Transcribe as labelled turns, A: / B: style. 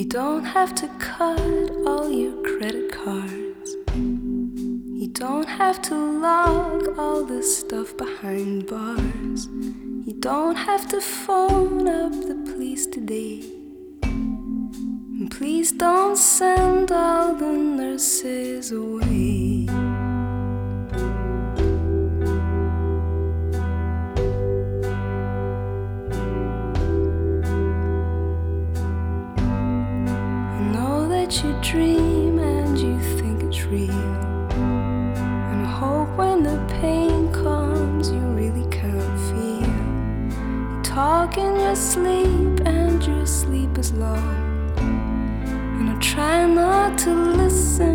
A: don't have to cut all your credit cards. You don't have to log all the stuff behind bars. You don't have to phone up the police today. And please don't send all the nurses away.